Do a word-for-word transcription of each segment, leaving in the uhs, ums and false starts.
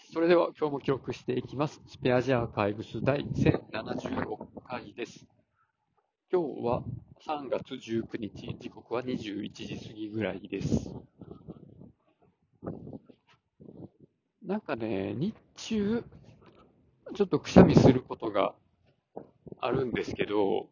それでは今日も記録していきます。スペアジアーカイブス第せんななじゅうろっかいです。今日はさんがつじゅうくにち、時刻はにじゅういちじ過ぎぐらいです。なんかね、日中、ちょっとくしゃみすることがあるんですけど、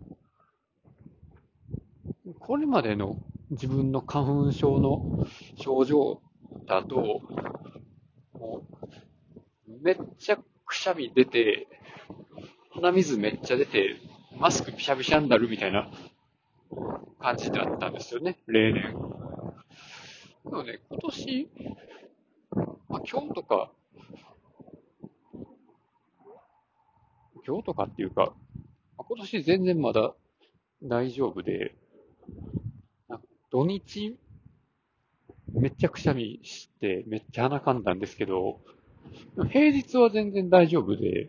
これまでの自分の花粉症の症状だと、もうめっちゃくしゃみ出て、鼻水めっちゃ出て、マスクびしゃびしゃになるみたいな感じだったんですよね、例年。でもね、今年、まあ、今日とか、今日とかっていうか、今年全然まだ大丈夫で、土日めっちゃくしゃみしてめっちゃ鼻かんだんですけど、平日は全然大丈夫で、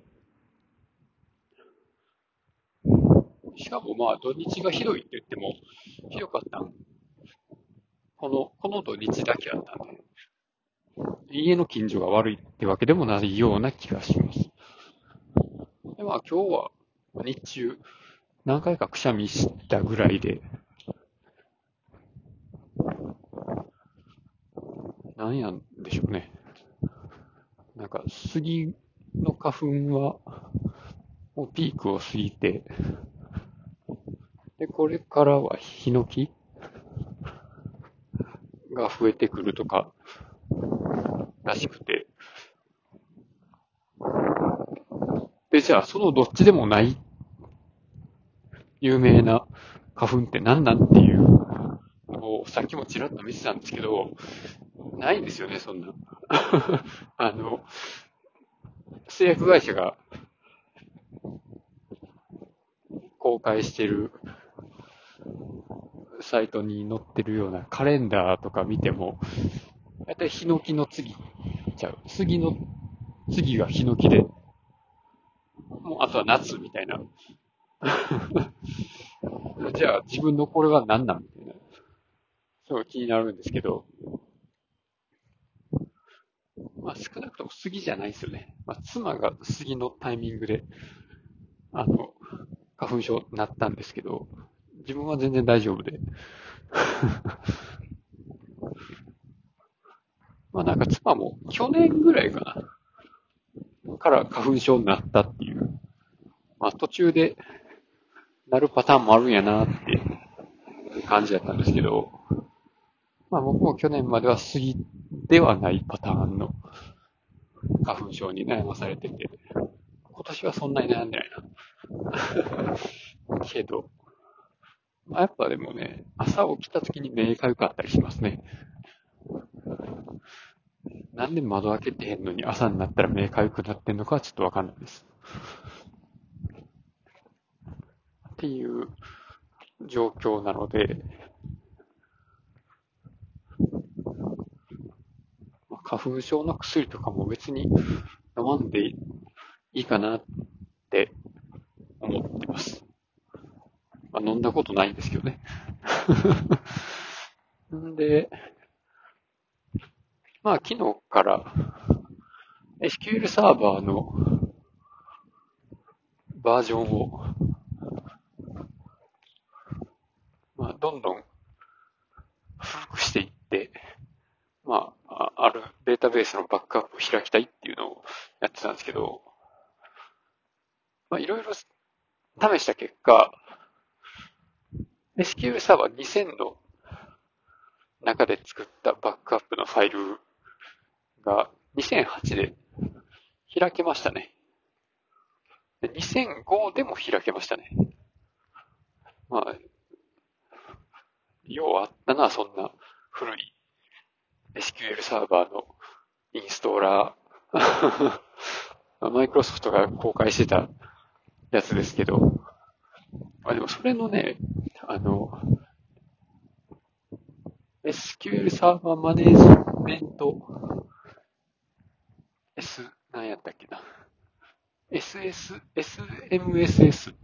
しかもまあ土日がひどいって言っても、ひどかったん、この、この土日だけあったんで、家の近所が悪いってわけでもないような気がします。でまあ今日は日中何回かくしゃみしたぐらいで、なんやんでしょうね。なんか杉の花粉はもうピークを過ぎて、で、これからはヒノキが増えてくるとからしくて、で、じゃあそのどっちでもない有名な花粉って何なんっていうのをさっきもちらっと見てたんですけど、ないんですよね、そんな。あの、製薬会社が公開してるサイトに載ってるようなカレンダーとか見ても、だいたいヒノキの次ちゃう。杉の次がヒノキで、もうあとは夏みたいな。じゃあ自分のこれは何なんみたいな。すごい気になるんですけど、まあ少なくとも杉じゃないですよね。まあ妻が杉のタイミングで、あの、花粉症になったんですけど、自分は全然大丈夫で。まあなんか妻も去年ぐらいかな、から花粉症になったっていう。まあ途中でなるパターンもあるんやなって感じだったんですけど、まあ僕も去年までは杉ではないパターンの花粉症に悩まされてて、今年はそんなに悩んでないな。けど、まあ、やっぱでもね、朝起きた時に目かゆかったりしますね。なんで窓開けてへんのに朝になったら目かゆくなってんのかはちょっとわかんないです。っていう状況なので、まあ花粉症の薬とかも別に飲まんでいいかなって思ってます。まあ、飲んだことないんですけどね。んで、まあ昨日から エスキューエル サーバーのバージョンを、まあ、どんどん古くしていって、まあ、あるデータベースのバックアップを開きたいっていうのをやってたんですけど、まあ、いろいろ試した結果、エスキューエル サーバーにせんの中で作ったバックアップのファイルがにせんはちで開けましたね。でにせんごでも開けましたね。まあ、ようあったな、そんな古い エスキューエル サーバーのインストーラー。マイクロソフトが公開してたやつですけど、あ、でもそれのね、あの、エスキューエル サーバーマネージメント S、何やったっけな。エスエス、エスエムエスエス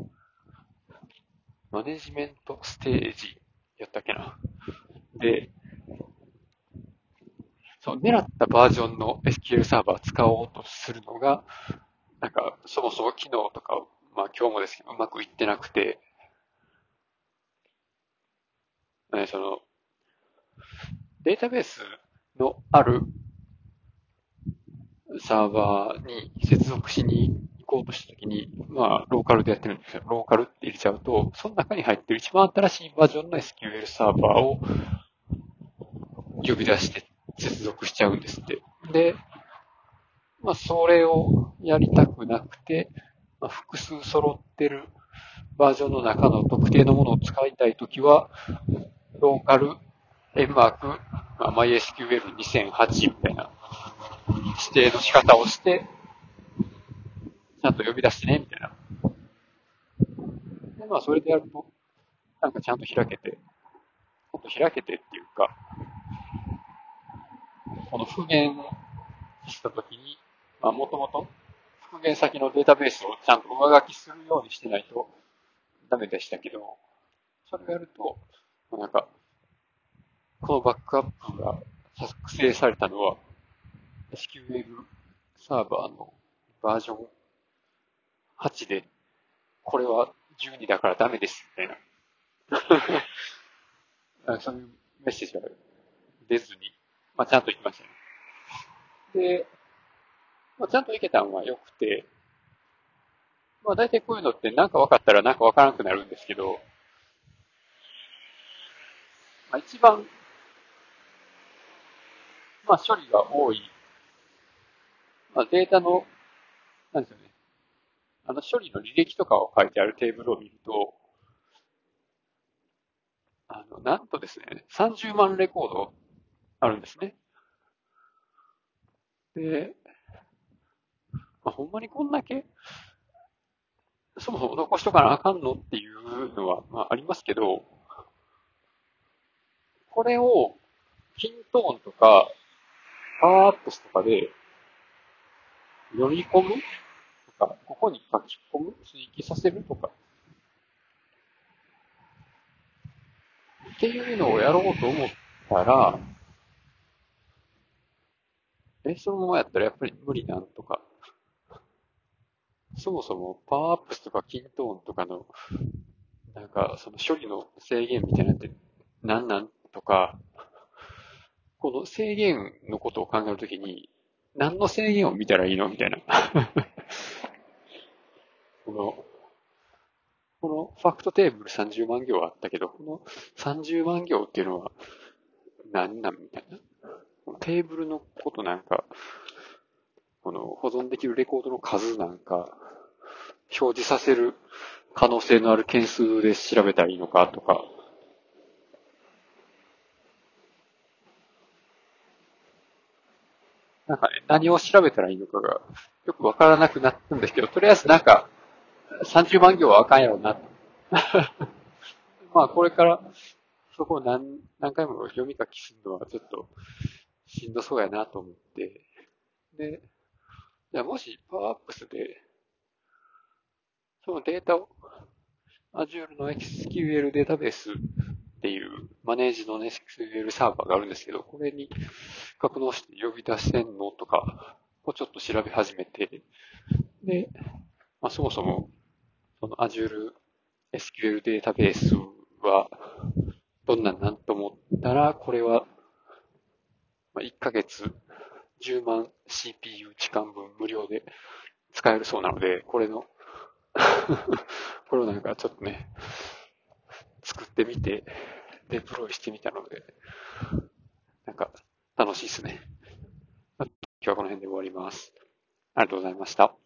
マネジメントステージやったっけな。で、そその狙ったバージョンの エスキューエル サーバー使おうとするのが、なんか、そもそも機能とか、まあ今日もですけど、うまくいってなくて、ね、その、データベースのあるサーバーに接続しに行こうとしたときに、まあ、ローカルでやってるんですよ。ローカルって入れちゃうと、その中に入ってる一番新しいバージョンの エスキューエル サーバーを呼び出して接続しちゃうんですって。で、まあ、それをやりたくなくて、まあ、複数揃ってるバージョンの中の特定のものを使いたいときは、ローカル エムマーク、まあ、マイエスキューエルにせんはち みたいな指定の仕方をして、ちゃんと呼び出してね、みたいな。で、まあ、それでやると、なんかちゃんと開けて、ちょっと開けてっていうか、この復元したときに、まあ、もともと復元先のデータベースをちゃんと上書きするようにしてないとダメでしたけど、それをやると、なんか、このバックアップが作成されたのは エスキューエル サーバーのバージョンはちで、これはじゅうにだからダメです、みたいな。そういうメッセージが出ずに、まあ、ちゃんと行きましたね。で、まあ、ちゃんといけたのは良くて、まあ大体こういうのってなんか分かったらなんか分からなくなるんですけど、まあ、一番、まあ処理が多い、まあデータの、なんですよね、あの処理の履歴とかを書いてあるテーブルを見ると、あの、なんとですね、さんじゅうまんレコードあるんですね。で、まあ、ほんまにこんだけ、そもそも残しとかなあかんのっていうのは、まあありますけど、これを、キントーンとか、パワーアップスとかで読み込むとか、ここに書き込む、追記させるとか、っていうのをやろうと思ったら、え、そのままやったらやっぱり無理なんとか。そもそもパワーアップスとかキントーンとかの、なんかその処理の制限みたいなのって何なんとか、この制限のことを考えるときに、何の制限を見たらいいのみたいな。この、このファクトテーブルさんじゅうまん行あったけど、このさんじゅうまん行っていうのは何なんみたいな。テーブルのことなんか、この保存できるレコードの数なんか、表示させる可能性のある件数で調べたらいいのかとか、なんかね、何を調べたらいいのかがよくわからなくなったんですけど、とりあえずなんかさんじゅうまん行はあかんやろうなと。まあこれからそこを何何回も読み書きするのはちょっとしんどそうやなと思って、で、じゃあもしパワーアップスでそのデータを Azure の エスキューエル データベースっていうマネージの エスキューエル サーバーがあるんですけど、これに格納して呼び出せんのとかをちょっと調べ始めて、で、まあ、そもそもその Azure エスキューエル データベースはどんなんなんと思ったら、これはまあいっかげつじゅうまん シーピーユー 時間分無料で使えるそうなので、これのこれをなんかちょっとね、作ってみて、デプロイしてみたので、なんか楽しいですね。今日はこの辺で終わります。ありがとうございました。